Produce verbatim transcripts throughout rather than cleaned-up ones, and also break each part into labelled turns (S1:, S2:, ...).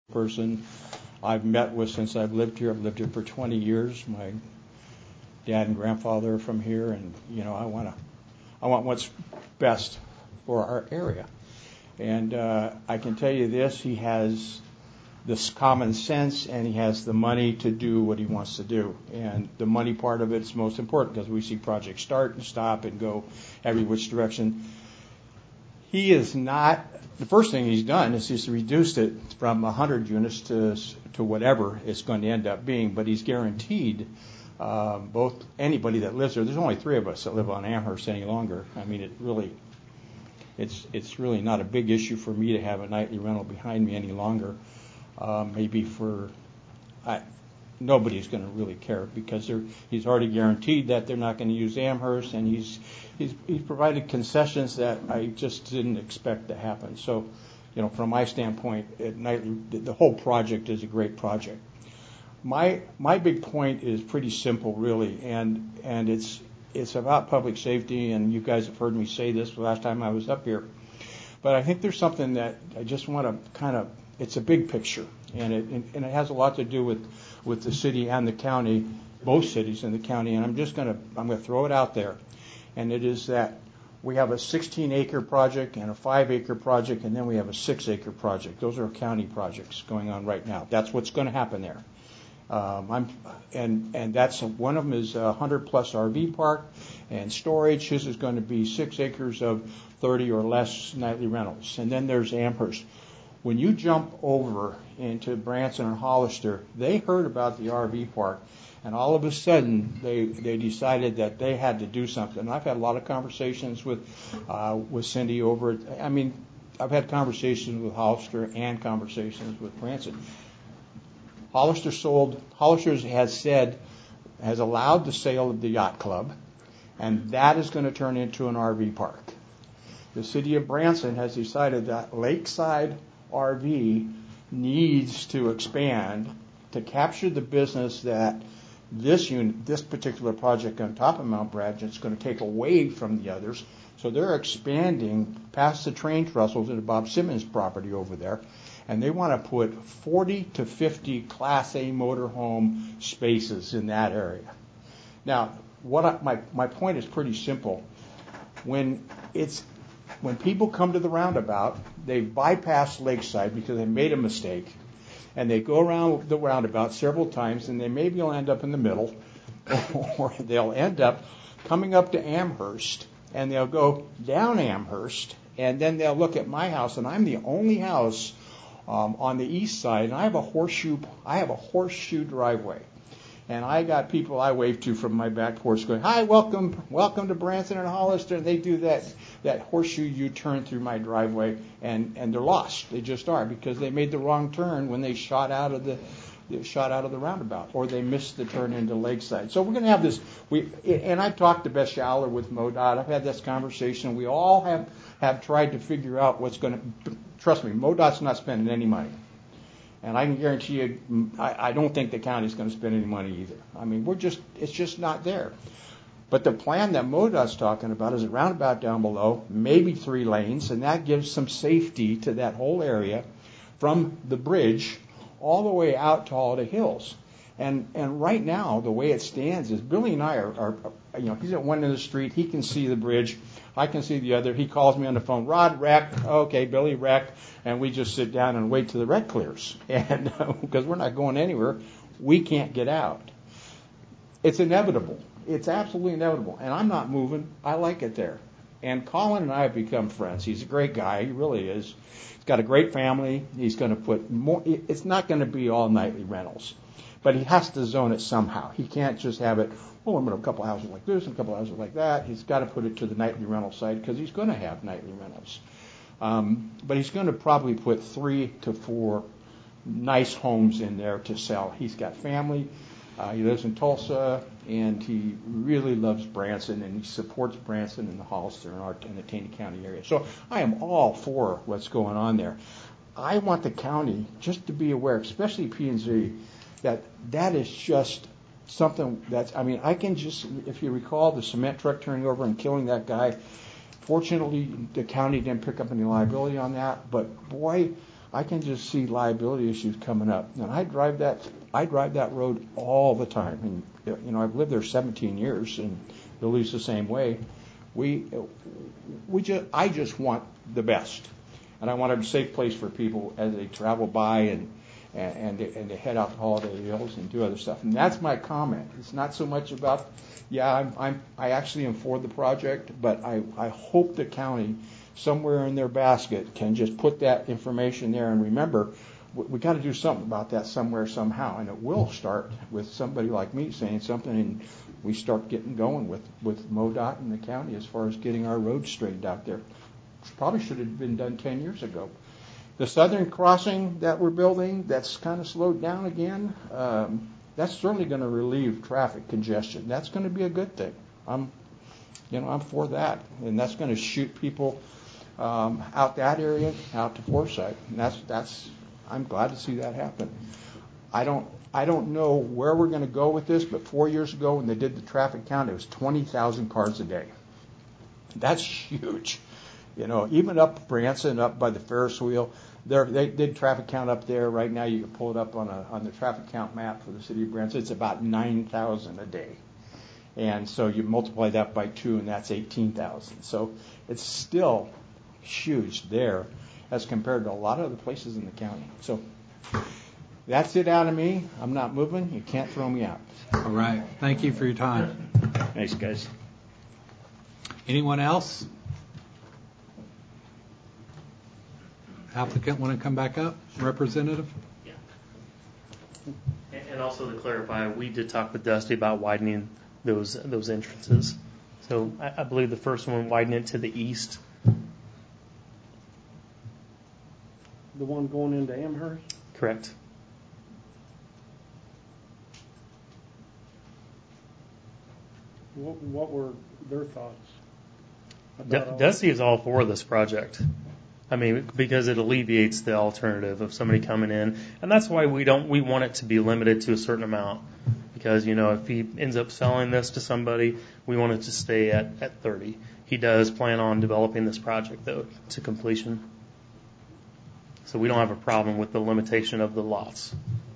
S1: person I've met with since I've lived here. I've lived here for twenty years. My dad and grandfather are from here, and you know I want to, I want what's best for our area. And uh, I can tell you this: he has this common sense, and he has the money to do what he wants to do. And the money part of it is most important because we see projects start and stop and go every which direction. He is not. The first thing he's done is he's reduced it from one hundred units to to whatever it's going to end up being. But he's guaranteed uh, both anybody that lives there. There's only three of us that live on Amherst any longer. I mean, it really, it's it's really not a big issue for me to have a nightly rental behind me any longer. Uh, maybe for I, nobody's going to really care because he's already guaranteed that they're not going to use Amherst, and he's he's he's provided concessions that I just didn't expect to happen. So, you know, from my standpoint, it nightly, the whole project is a great project. My my big point is pretty simple, really, and and it's it's about public safety, and you guys have heard me say this the last time I was up here. But I think there's something that I just want to kind of, it's a big picture, and it and it has a lot to do with, with the city and the county, both cities in the county, and I'm just going to, I'm going to throw it out there. And it is that we have a sixteen acre project and a five acre project, and then we have a six acre project. Those are county projects going on right now. That's what's going to happen there. Um, I'm, and and that's one of them is a one hundred plus R V park and storage. His is going to be six acres of thirty or less nightly rentals. And then there's Amherst. When you jump over into Branson and Hollister, they heard about the R V park, and all of a sudden they they decided that they had to do something. And I've had a lot of conversations with uh, with Cindy over it. I mean, I've had conversations with Hollister and conversations with Branson. Hollister sold. Hollister has said has allowed the sale of the yacht club, and that is going to turn into an R V park. The city of Branson has decided that Lakeside R V needs to expand to capture the business that this unit, this particular project on top of Mount Bragg is going to take away from the others. So they're expanding past the train trestles into Bob Simmons' property over there, and they want to put forty to fifty Class A motorhome spaces in that area. Now, what I, my my point is pretty simple. When it's When people come to the roundabout, they bypass Lakeside because they made a mistake, and they go around the roundabout several times, and they maybe will end up in the middle, or they'll end up coming up to Amherst, and they'll go down Amherst, and then they'll look at my house, and I'm the only house um, on the east side, and I have a horseshoe. I have a horseshoe driveway. And I got people I wave to from my back porch going, "Hi, welcome, welcome to Branson and Hollister." And they do that that horseshoe U-turn through my driveway, and, and they're lost. They just are because they made the wrong turn when they shot out of the they shot out of the roundabout, or they missed the turn into Lakeside. So we're going to have this. We and I've talked to Beth Schaller with MoDOT. I've had this conversation. We all have have tried to figure out what's going to. Trust me, MoDOT's not spending any money. And I can guarantee you, I, I don't think the county's going to spend any money either. I mean, we're just, it's just not there. But the plan that MoDOT's talking about is a roundabout down below, maybe three lanes, and that gives some safety to that whole area from the bridge all the way out to all the hills. And and right now, the way it stands is Billy and I are, are, you know, he's at one end of the street, he can see the bridge, I can see the other. He calls me on the phone, "Rod, wreck." Okay, Billy, wreck. And we just sit down and wait till the wreck clears. And because we're not going anywhere, we can't get out. It's inevitable. It's absolutely inevitable. And I'm not moving. I like it there. And Colin and I have become friends. He's a great guy. He really is. He's got a great family. He's going to put more. It's not going to be all nightly rentals. But he has to zone it somehow. He can't just have it, oh, I'm going to have a couple houses like this and a couple houses like that. He's got to put it to the nightly rental side because he's going to have nightly rentals. Um, but he's going to probably put three to four nice homes in there to sell. He's got family. Uh, he lives in Tulsa, and he really loves Branson, and he supports Branson and the Hollister and, our, and the Taney County area. So I am all for what's going on there. I want the county just to be aware, especially P and Z, that that is just something that's, I mean, I can just, if you recall the cement truck turning over and killing that guy, fortunately the county didn't pick up any liability on that, but boy, I can just see liability issues coming up. And I drive that I drive that road all the time, and you know I've lived there seventeen years, and Billy's the same way. We we just I just want the best, and I want a safe place for people as they travel by and and and they, and they head out to Holiday Hills and do other stuff. And that's my comment. It's not so much about yeah I'm, I'm I actually am for the project, but I I hope the county somewhere in their basket can just put that information there. And remember, we, we got to do something about that somewhere somehow, and it will start with somebody like me saying something, and we start getting going with with MoDOT and the county as far as getting our roads straightened out there. Probably should have been done ten years ago. The southern crossing that we're building, that's kind of slowed down again. Um, that's certainly going to relieve traffic congestion. That's going to be a good thing. I'm, you know, I'm for that, and that's going to shoot people um, out that area, out to Forsyth. And that's that's. I'm glad to see that happen. I don't I don't know where we're going to go with this, but four years ago when they did the traffic count, it was twenty thousand cars a day. That's huge. You know, even up Branson, up by the Ferris wheel, they did traffic count up there. Right now, you can pull it up on a on the traffic count map for the city of Branson. It's about nine thousand a day, and so you multiply that by two, and that's eighteen thousand. So it's still huge there as compared to a lot of other places in the county. So that's it out of me. I'm not moving. You can't throw me out.
S2: All right. Thank you for your time.
S1: Thanks, guys.
S2: Anyone else? Applicant want to come back up? Representative?
S3: Yeah. And also to clarify, we did talk with Dusty about widening those those entrances. So I, I believe the first one, widen it to the east.
S4: The one going into Amherst?
S3: Correct.
S4: What, what were their thoughts?
S3: D- Dusty is all for this project. I mean, because it alleviates the alternative of somebody coming in, and that's why we don't we want it to be limited to a certain amount. Because you know, if he ends up selling this to somebody, we want it to stay at, at thirty. He does plan on developing this project though to completion, so we don't have a problem with the limitation of the lots.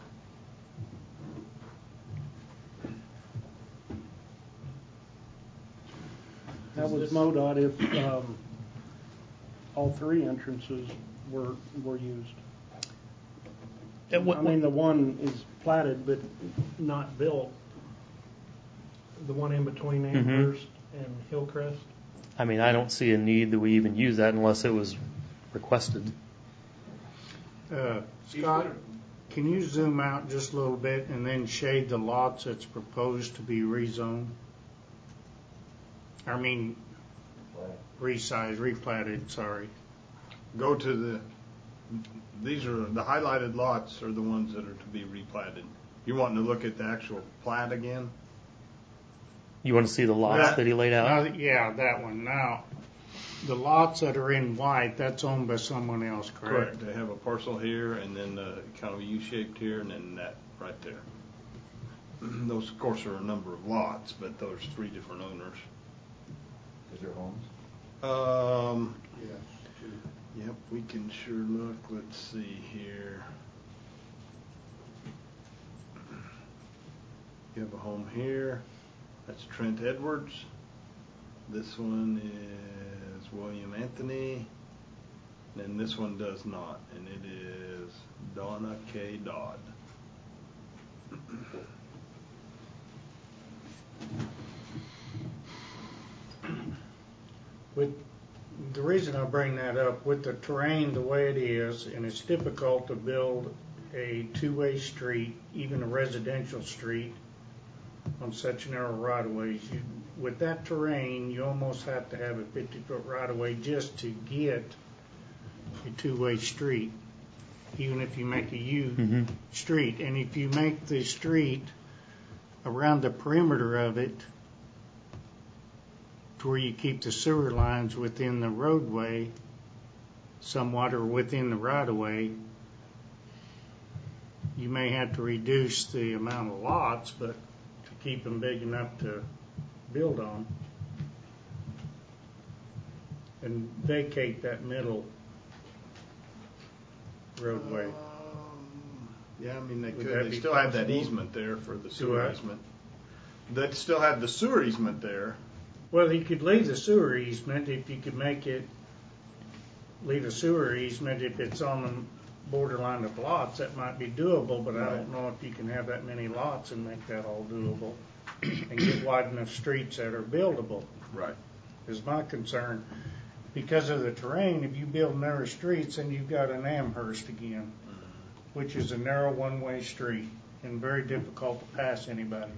S4: How was MoDOT if um, all three entrances were were used?
S3: It, what,
S4: I mean, the one is platted but not built. The one in between Amherst mm-hmm. and Hillcrest.
S3: I mean, I don't see a need that we even use that unless it was requested.
S5: Uh, Scott, can you zoom out just a little bit and then shade the lots that's proposed to be rezoned? I mean, resized, replatted, sorry.
S6: Go to the, these are, the highlighted lots are the ones that are to be replatted. You wanting to look at the actual plat again?
S3: You want to see the lots that, that he laid out?
S5: Now, yeah, that one. Now, the lots that are in white, that's owned by someone else, correct?
S6: Correct. They have a parcel here and then uh, kind of U-shaped here and then that right there. Those, of course, are a number of lots, but there's three different owners.
S7: Is there homes?
S6: Um,
S7: yeah.
S6: Yep, we can sure look. Let's see here. You have a home here. That's Trent Edwards. This one is William Anthony. And then this one does not. And it is Donna K. Dodd.
S5: With the reason I bring that up, with the terrain the way it is, and it's difficult to build a two-way street, even a residential street, on such narrow right-of-ways. You, with that terrain, you almost have to have a fifty-foot right-of-way just to get a two-way street, even if you make a U mm-hmm. street. And if you make the street around the perimeter of it, to where you keep the sewer lines within the roadway somewhat or within the right-of-way, you may have to reduce the amount of lots, but to keep them big enough to build on and vacate that middle roadway?
S6: Um, Yeah, I mean, they
S5: Would
S6: could,
S5: that
S6: they
S5: be
S6: still have that
S5: possible?
S6: easement there for the
S5: Do
S6: sewer
S5: what?
S6: easement. They'd still have the sewer easement there.
S5: Well, you could leave the sewer easement if you could make it, leave a sewer easement if it's on the borderline of lots, that might be doable, but I
S6: Right.
S5: don't know if you can have that many lots and make that all doable and get wide enough streets that are buildable,
S6: Right.
S5: is my concern. Because of the terrain, if you build narrow streets, then you've got an Amherst again, which is a narrow one-way street and very difficult to pass anybody.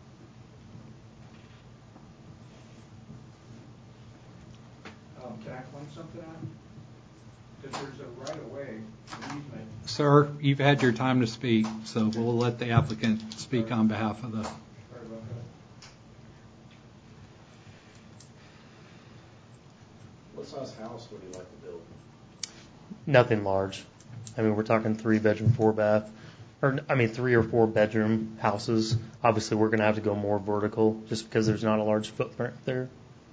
S1: Um, can I point something out? Because there's a right of way easement.
S2: Sir, you've had your time to speak, so we'll let the applicant speak on behalf of the,
S1: Sorry about that.
S7: What size house would you like to build?
S3: Nothing large. I mean, we're talking three bedroom, four bath, or I mean, three or four bedroom houses. Obviously, we're going to have to go more vertical just because there's not a large footprint there.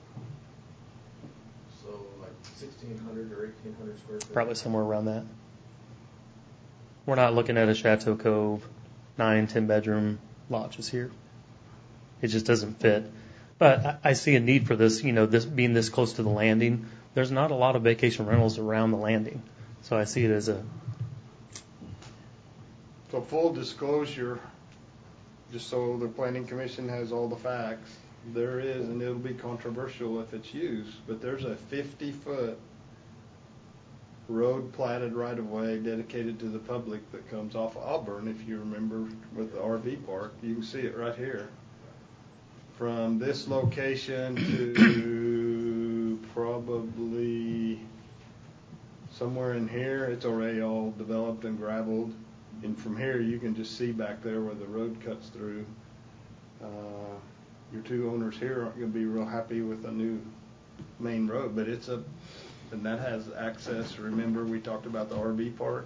S7: So like sixteen hundred or eighteen hundred square feet?
S3: Probably somewhere around that. We're not looking at a Chateau Cove, nine, ten bedroom lodges here. It just doesn't fit. But I, I see a need for this, you know, this being this close to the landing. There's not a lot of vacation rentals around the landing. So I see it as a,
S6: So full disclosure, just so the planning commission has all the facts, there is, and it'll be controversial if it's used, but there's a fifty-foot road platted right-of-way dedicated to the public that comes off Auburn, if you remember, with the R V park. You can see it right here. From this location to probably somewhere in here, it's already all developed and gravelled. And from here, you can just see back there where the road cuts through. Uh, your two owners here aren't going to be real happy with a new main road, but it's a, and that has access. Remember, we talked about the R V park,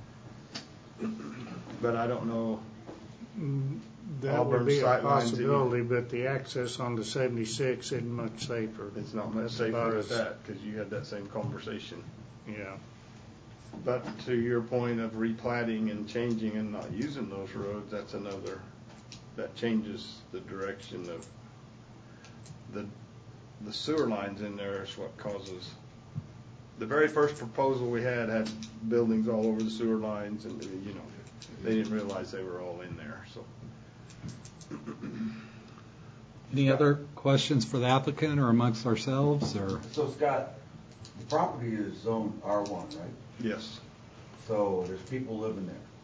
S6: but I don't know.
S5: That
S6: Auburn
S5: would be a
S6: sight lines,
S5: possibility, but the access onto seventy-six isn't much safer.
S6: It's not much
S5: That's about
S6: safer as
S5: as-
S6: that because you had that same conversation.
S5: Yeah.
S6: But to your point of replatting and changing and not using those roads, that's another, that changes the direction of the the sewer lines in there is what causes. The very first proposal we had had buildings all over the sewer lines, and you know they didn't realize they were all in there. So,
S2: any other questions for the applicant or amongst ourselves, or?
S7: So Scott, the property is zoned R one, right?
S6: yes,
S7: So there's people living there.